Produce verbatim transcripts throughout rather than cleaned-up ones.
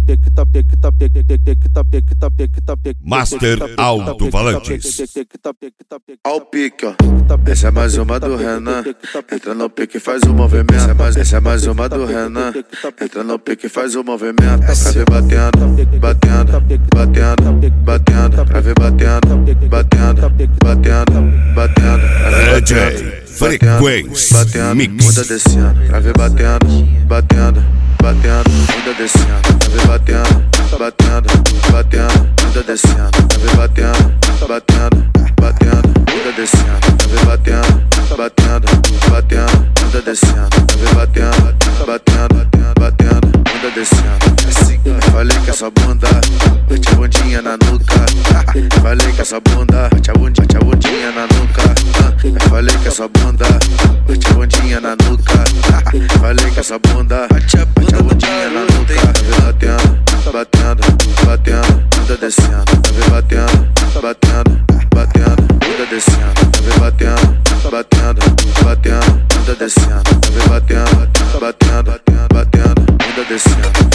Master Alto-Falantes. Ao pique, ó. Essa é mais uma do Renan. Entra no pique e faz o movimento. Essa é mais, essa é mais uma do Renan. Entra no pique e faz o movimento. Pra ver batendo, batendo, batendo, batendo. Pra ver batendo, batendo, batendo, batendo. D J Frequência batendo, Mix. muda descendo. Pra ver batendo, batendo, batendo, muda descendo. Pra ver batendo, batendo, batendo, muda descendo. Pra ver batendo, batendo, batendo, muda descendo. Pra ver batendo, batendo, batendo, muda descendo. Pra ver batendo, batendo, batendo, muda descendo. Assim, falei que essa bunda bate a bundinha na nuca. Falei que essa bunda bate a bundinha, bate a bundinha na nuca. Falei que essa bunda bate a bundinha na nuca. Falei que essa bunda bate a bundinha na nuca. Batendo, batendo, batendo, muda descendo. Batendo, batendo, batendo, muda descendo. Batendo, batendo, batendo, muda descendo. Batendo, batendo, batendo, muda descendo.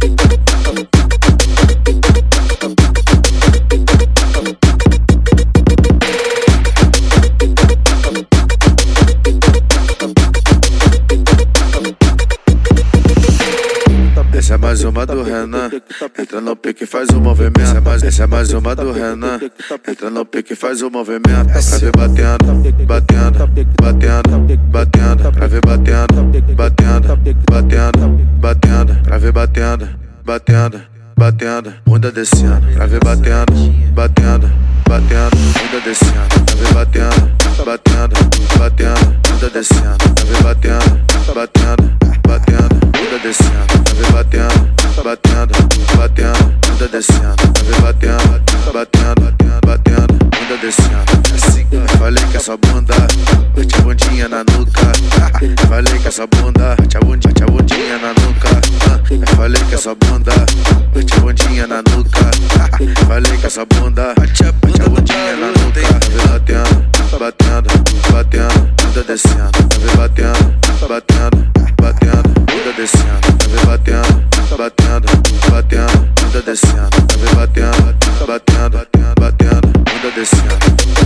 Essa é mais uma do Renan. Entra no pique e faz o movimento. Essa é mais, essa é mais uma do Renan. Entra no pique e faz o movimento. Pra ver batendo, batendo, batendo, batendo. Pra ver batendo, batendo, batendo, batendo. Pra ver batendo, batendo, batendo, muda descendo. Pra ver batendo, batendo, batendo, muda descendo. Pra ver batendo, batendo, batendo, muda descendo. Pra ver batendo, batendo, batendo, muda descendo. Pra ver batendo, batendo, batendo, muda descendo. Pra ver batendo, batendo, batendo, muda descendo. Assim, falei que essa bunda bate a bundinha na nuca. Falei que essa bunda bate a bundinha, bate a bundinha na nuca. Falei que essa bunda bate a bundinha na nuca. Falei que essa bunda bate a bundinha na nuca. Batendo, batendo, batendo, muda descendo. Batendo, batendo, batendo, muda descendo. Batendo, batendo, batendo, muda descendo. Batendo, batendo, batendo, muda descendo.